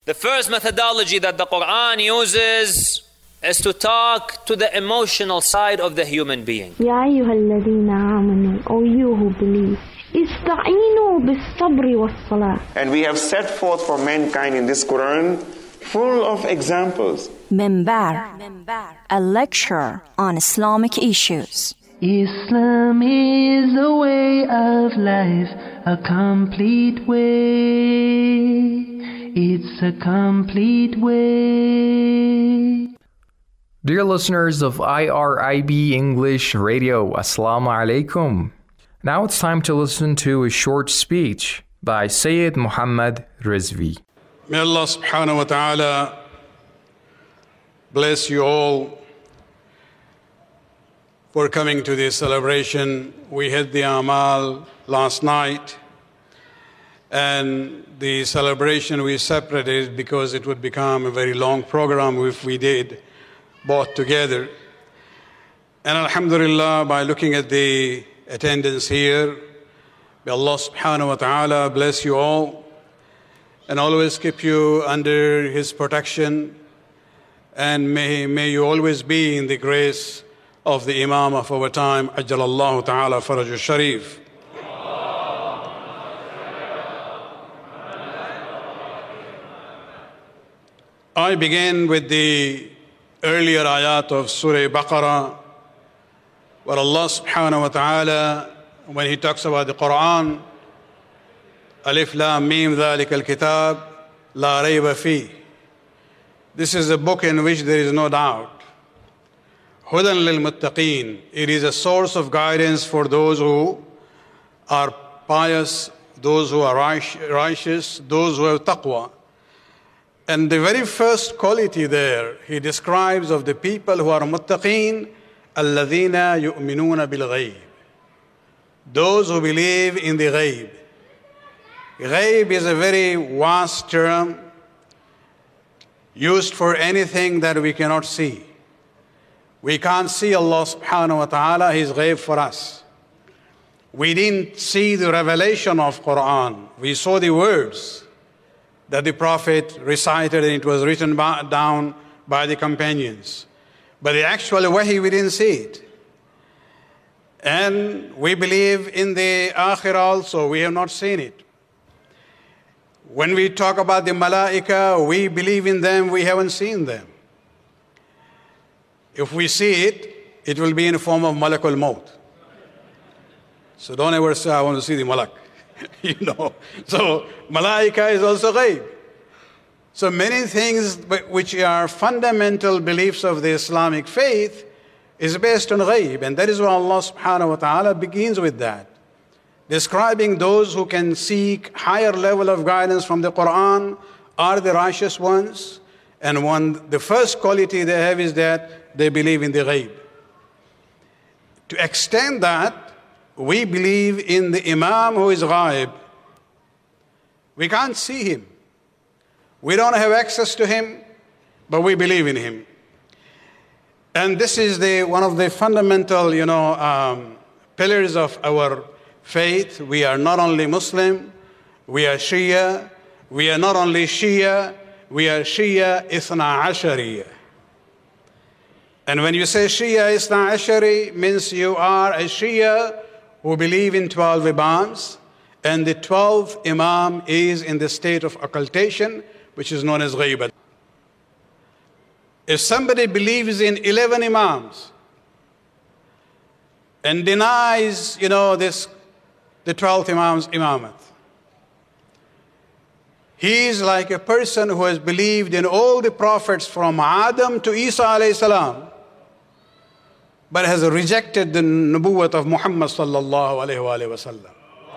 The first methodology that the Quran uses is to talk to the emotional side of the human being. يا أيها الذين آمنوا, O you who believe, استعينوا بالصبر والصلاة. And we have set forth for mankind in this Quran full of examples. Minbar, a lecture on Islamic issues. Islam is a way of life, a complete way. It's a complete way. Dear listeners of IRIB English Radio, Assalamu alaikum. Now it's time to listen to a short speech by Sayyid Muhammad Rizvi. May Allah subhanahu wa ta'ala bless you all for coming to this celebration. We had the Amal last night, and the celebration we separated because it would become a very long program if we did both together. And alhamdulillah, by looking at the attendance here, may Allah subhanahu wa ta'ala bless you all and always keep you under His protection, and may you always be in the grace of the Imam of our time, Ajjalallahu ta'ala faraj al-Sharif. I begin with the earlier ayat of Surah Baqarah, where Allah subhanahu wa ta'ala, when He talks about the Quran, Alif Lam Mim Dhalika al-Kitab La Rayba Fi. This is a book in which there is no doubt. Hudan lil Muttaqeen. It is a source of guidance for those who are pious, those who are righteous, those who have taqwa. And the very first quality there, He describes of the people who are muttaqeen, alladhina yu'minuna bil ghayb. Those who believe in the ghayb. Ghayb is a very vast term used for anything that we cannot see. We can't see Allah subhanahu wa ta'ala, His ghayb for us. We didn't see the revelation of Quran. We saw the words that the Prophet recited, and it was written down by the companions. But the actual wahi, we didn't see it. And we believe in the akhirah also, we have not seen it. When we talk about the malaika, we believe in them, we haven't seen them. If we see it, it will be in the form of Malakul Maut. So don't ever say, I want to see the Malak. So malaika is also ghaib. So many things which are fundamental beliefs of the Islamic faith is based on ghaib. And that is why Allah subhanahu wa ta'ala begins with that, describing those who can seek higher level of guidance from the Quran are the righteous ones. And the first quality they have is that they believe in the ghaib. To extend that, we believe in the Imam who is ghaib. We can't see him. We don't have access to him, but we believe in him. And this is one of the fundamental, pillars of our faith. We are not only Muslim, we are Shia. We are not only Shia, we are Shia Ithna Ashariya. And when you say Shia Ithna Ashari, means you are a Shia who believe in 12 Imams, and the 12th Imam is in the state of occultation, which is known as ghaibat. If somebody believes in 11 Imams and denies, the 12th Imam's imamat, he is like a person who has believed in all the prophets from Adam to Isa alayhi salam, but has rejected the nubuwwat of Muhammad sallallahu alayhi wa sallam.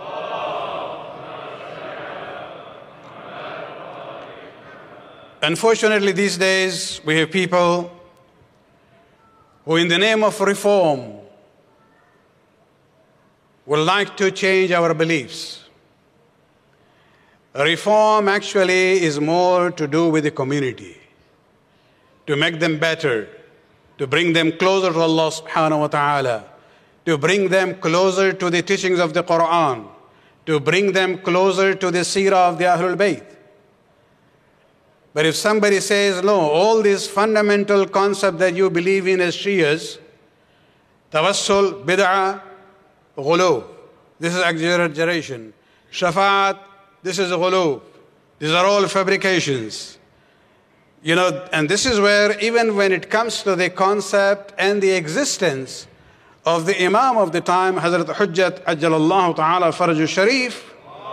Unfortunately, these days, we have people who, in the name of reform, would like to change our beliefs. Reform actually is more to do with the community, to make them better, to bring them closer to Allah subhanahu wa ta'ala, to bring them closer to the teachings of the Quran, to bring them closer to the seerah of the Ahlul Bayt. But if somebody says, no, all these fundamental concepts that you believe in as Shias, tawassul, bid'ah, ghulu, this is exaggeration. Shafa'at, this is ghulu. These are all fabrications. And this is where, even when it comes to the concept and the existence of the Imam of the time, Hazrat Hujjat Ajjalallahu Ta'ala Faraju Sharif,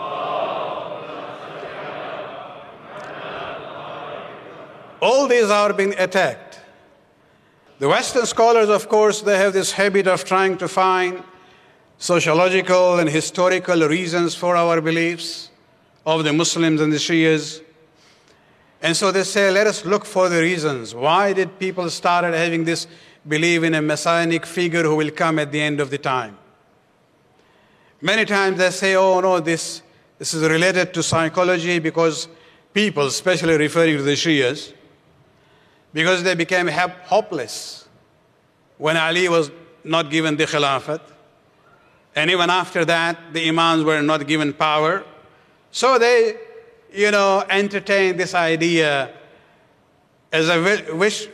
all these are being attacked. The Western scholars, of course, they have this habit of trying to find sociological and historical reasons for our beliefs of the Muslims and the Shias. And so they say, let us look for the reasons. Why did people start having this belief in a messianic figure who will come at the end of the time? Many times they say, oh no, this is related to psychology, because people, especially referring to the Shias, because they became hopeless when Ali was not given the Khilafat. And even after that, the Imams were not given power. So they, entertained this idea as a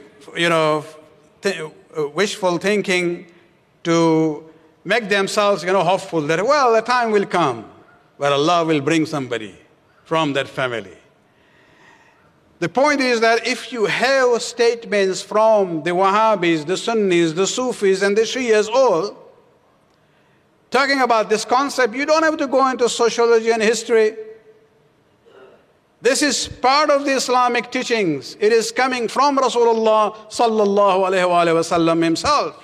wishful thinking to make themselves, hopeful that, well, a time will come where Allah will bring somebody from that family. The point is that if you have statements from the Wahhabis, the Sunnis, the Sufis, and the Shias all talking about this concept, you don't have to go into sociology and history. This is part of the Islamic teachings. It is coming from Rasulullah sallallahu alaihi wasallam himself.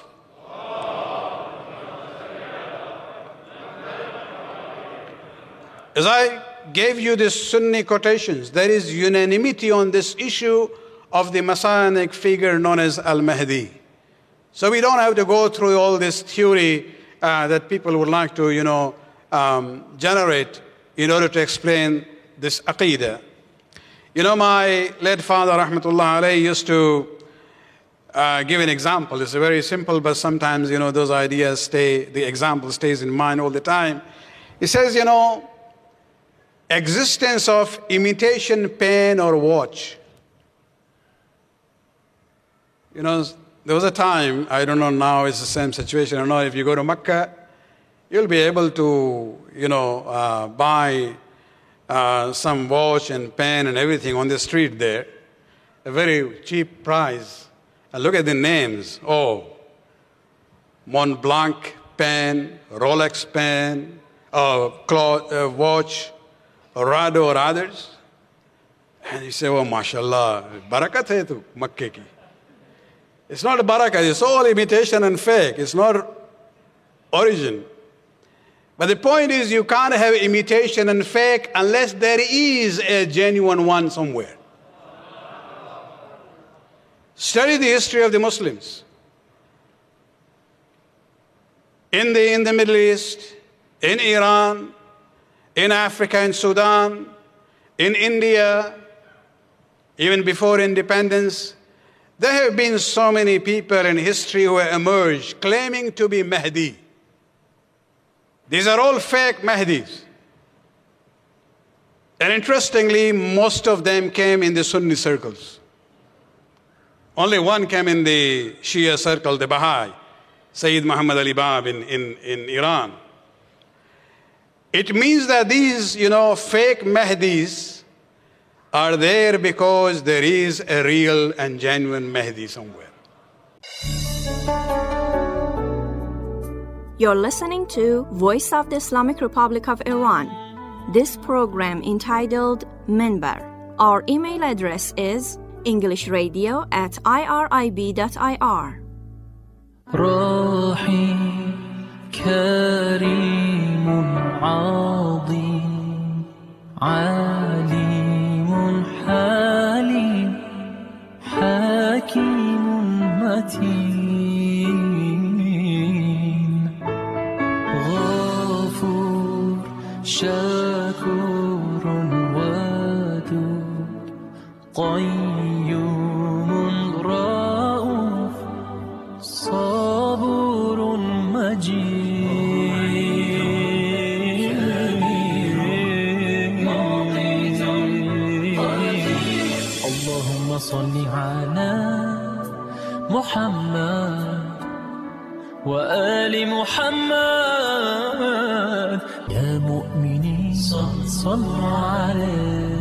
As I gave you these Sunni quotations, there is unanimity on this issue of the messianic figure known as Al-Mahdi. So we don't have to go through all this theory that people would like to, generate in order to explain this aqeedah. My late father, rahmatullah alayhi, used to give an example. It's very simple, but sometimes, those ideas the example stays in mind all the time. He says, existence of imitation pen or watch. There was a time, I don't know now it's the same situation or not, if you go to Mecca, you'll be able to, buy some watch and pen and everything on the street there, a very cheap price. And look at the names. Oh, Mont Blanc pen, Rolex pen, watch, Rado or others. And you say, oh, mashallah, barakat hai tu Makkah ki. It's not a barakat, it's all imitation and fake. It's not origin. But the point is, you can't have imitation and fake unless there is a genuine one somewhere. Study the history of the Muslims. In the Middle East, in Iran, in Africa and Sudan, in India, even before independence, there have been so many people in history who have emerged claiming to be Mahdi. These are all fake Mahdis. And interestingly, most of them came in the Sunni circles. Only one came in the Shia circle, the Baha'i, Sayyid Muhammad Ali Bab in Iran. It means that these, fake Mahdis are there because there is a real and genuine Mahdi somewhere. You're listening to Voice of the Islamic Republic of Iran. This program entitled Minbar. Our email address is englishradio@irib.ir. روحي كريم عظيم عليم حليم حكيم متين غفور شكور ودود قيوم رؤوف صبور مجيد اللهم صل على محمد وآل محمد. يا مؤمنين صلوا عليه.